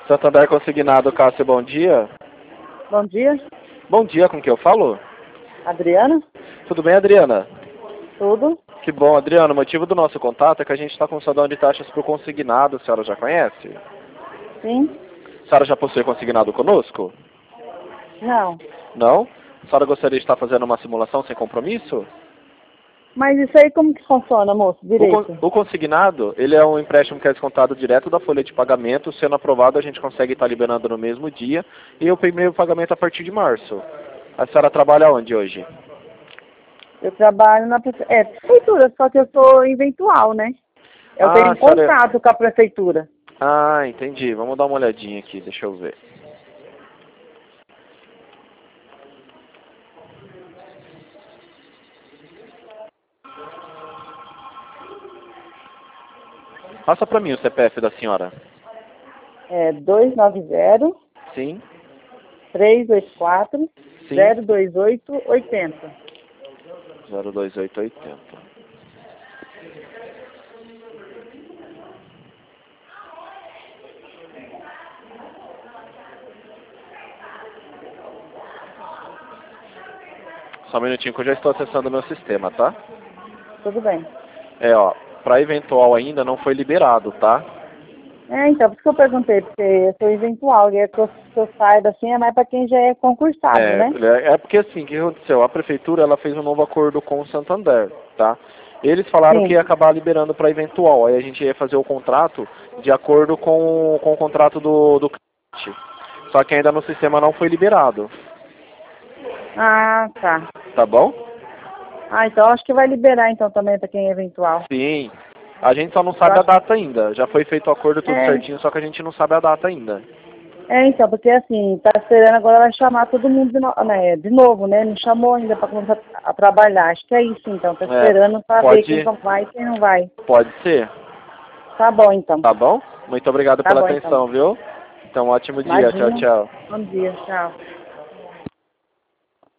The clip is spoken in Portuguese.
Santander Consignado, Cássio, bom dia. Bom dia, Bom dia, com quem eu falo? Adriana. Tudo bem, Adriana? Tudo? Que bom, Adriana. O motivo do nosso contato é que a gente está com um salão de taxas para o consignado. A senhora já conhece? Sim? A senhora já possui consignado conosco? Não. Não? A senhora gostaria de estar fazendo uma simulação sem compromisso? Mas isso aí como que funciona, moço? Direito? O consignado, ele é um empréstimo que é descontado direto da folha de pagamento. Sendo aprovado, a gente consegue estar liberando no mesmo dia. E o primeiro pagamento a partir de março. A senhora trabalha onde hoje? Eu trabalho na prefeitura, só que eu sou eventual, né? Eu tenho um senhora... contrato com a prefeitura. Ah, entendi. Vamos dar uma olhadinha aqui, deixa eu ver. Passa para mim o CPF da senhora. É 290 Sim, 384 sim. 028 80. 02880. Só um minutinho que eu já estou acessando o meu sistema, tá? Tudo bem. Ó, para eventual ainda não foi liberado, tá? Então, por isso que eu perguntei, porque eu sou eventual, e é que eu saiba assim, é mais para quem já é concursado, né? É porque assim, o que aconteceu? A prefeitura ela fez um novo acordo com o Santander, tá? Eles falaram Sim. que ia acabar liberando para eventual, aí a gente ia fazer o contrato de acordo com o contrato do cliente. Só que ainda no sistema não foi liberado. Ah, tá. Tá bom? Então acho que vai liberar então também para quem é eventual. Sim. A gente só não sabe a data ainda. Já foi feito o acordo tudo certinho, só que a gente não sabe a data ainda. Então, porque assim, tá esperando agora vai chamar todo mundo de novo, né? Não chamou ainda para começar a trabalhar. Acho que é isso então, tá esperando para ver quem vai e quem não vai. Pode ser. Tá bom então. Tá bom? Muito obrigado pela atenção, então. viu? Então, ótimo dia. Imagina. Tchau, tchau. Bom dia, tchau.